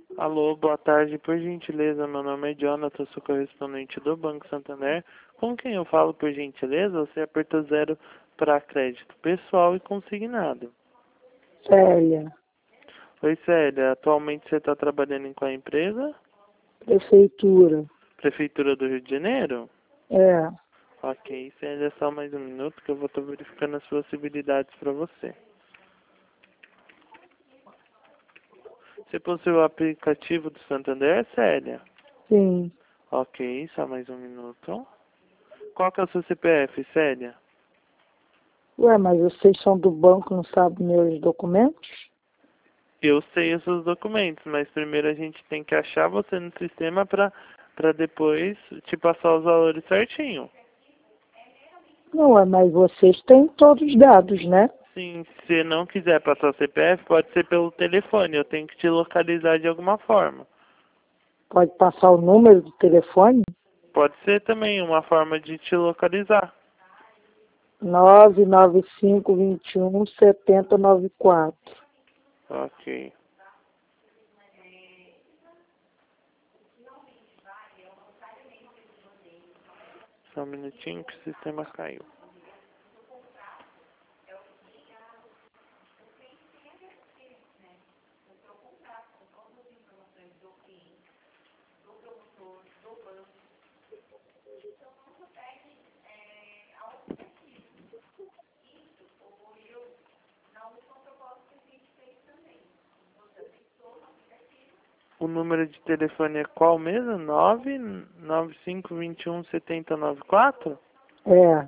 Alô, boa tarde. Por gentileza, meu nome é Jonathan, sou correspondente do Banco Santander. Com quem eu falo, por gentileza? Você apertou 0 para crédito pessoal e consignado. Célia, Oi, Célia. Atualmente você está trabalhando em qual empresa? prefeitura. Prefeitura do Rio de Janeiro? É, Ok, Célia, só mais um minuto que eu vou estar verificando as possibilidades para você. Você possui o aplicativo do Santander, Célia? sim. Ok, só mais um minuto. Qual que é o seu CPF, Célia? Ué, mas vocês são do banco, não sabem meus documentos? Eu sei os seus documentos, mas primeiro a gente tem que achar você no sistema para depois te passar os valores certinho. Não, mas vocês têm todos os dados, né? Sim, se você não quiser passar o CPF, pode ser pelo telefone. Eu tenho que te localizar de alguma forma. Pode passar o número do telefone? Pode ser também uma forma de te localizar. 995217094. Ok. Só um minutinho que o sistema caiu. O número de telefone é qual mesmo? 995217094? É,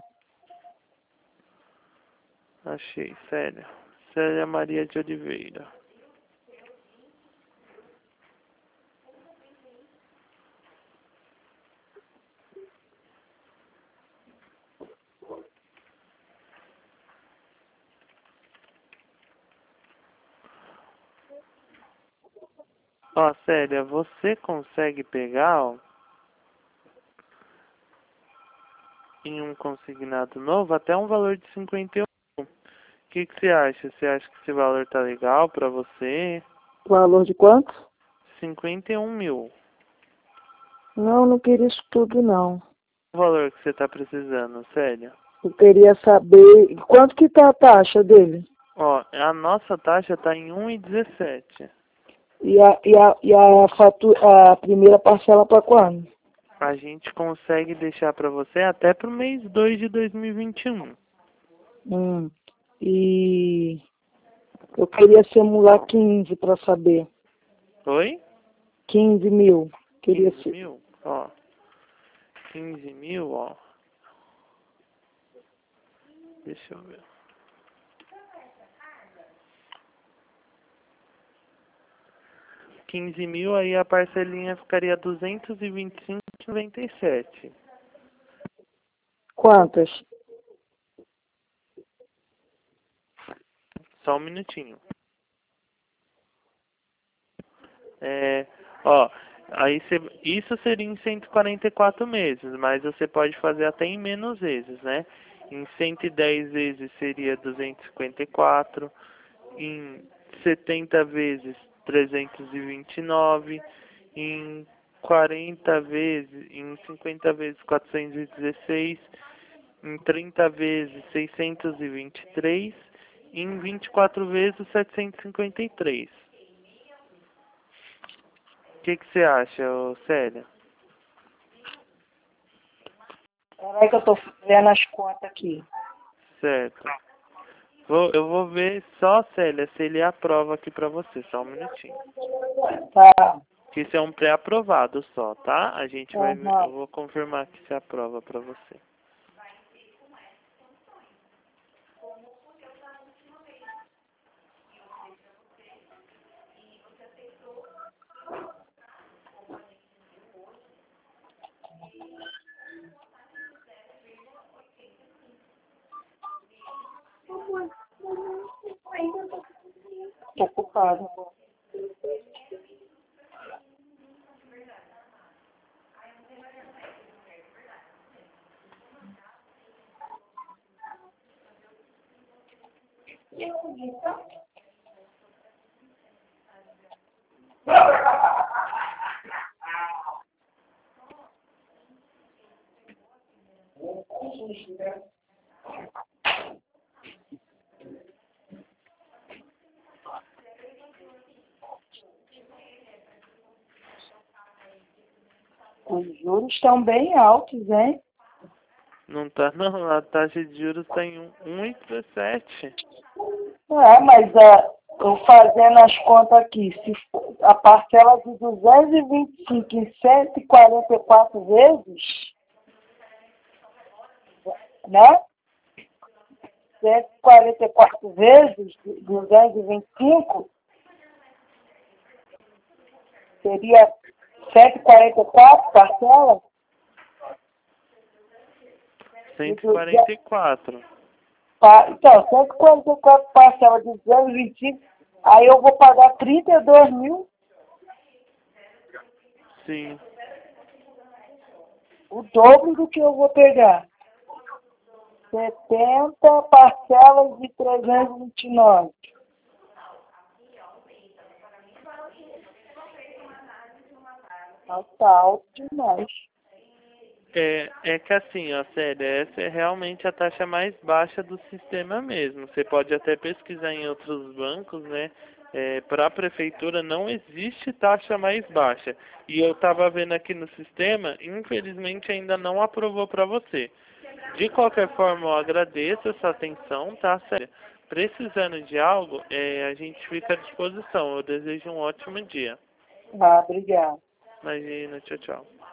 Achei, Célia. Célia Maria de Oliveira. Ó, Célia, você consegue pegar, ó, em um consignado novo até um valor de 51. O que você acha? Você acha que esse valor tá legal pra você? valor de quanto? 51 mil. Não, não queria isso tudo, não. O valor que você tá precisando, Célia? Eu queria saber quanto que tá a taxa dele. Ó, a nossa taxa tá em 1,17. A primeira parcela para quando? A gente consegue deixar pra você até pro mês 2 de 2021. E eu queria simular 15 para saber. Oi? 15 mil. Queria 15 ser. mil? Ó, 15 mil, ó. Deixa eu ver. 15 mil, aí a parcelinha ficaria 225,97. Quantas? Só um minutinho. É, ó, aí isso seria em 144 meses, mas você pode fazer até em menos vezes, né? Em 110 vezes seria 254, em 70 vezes 329, em 40 vezes, em 50 vezes 416, em 30 vezes 623, e em 24 vezes 753. O que você acha, ô Célia? Peraí que eu tô vendo as contas aqui. Certo. Eu vou ver só, Célia, se ele aprova aqui pra você. Só um minutinho. Tá. Que isso é um pré-aprovado só, tá? A gente vai ver, Aham. eu vou confirmar que se aprova pra você. Tô ocupado. Os juros estão bem altos, hein? Não tá não, a taxa de juros está em 1,17. Mas eu fazendo as contas aqui, se a parcela de 225 em 144 vezes, né? 144 vezes 225 seria 144 parcelas? 144. Então, 144 parcelas de 225, aí eu vou pagar 32 mil, Sim. o dobro do que eu vou pegar. 70 parcelas de 329. Tá alto demais. É que assim, ó, sério, essa é realmente a taxa mais baixa do sistema mesmo. Você pode até pesquisar em outros bancos, né? Para a prefeitura não existe taxa mais baixa. E eu estava vendo aqui no sistema, infelizmente ainda não aprovou para você. De qualquer forma, eu agradeço essa atenção, tá? Sério. Precisando de algo, a gente fica à disposição. Eu desejo um ótimo dia. Obrigada. Imagina, tchau, tchau.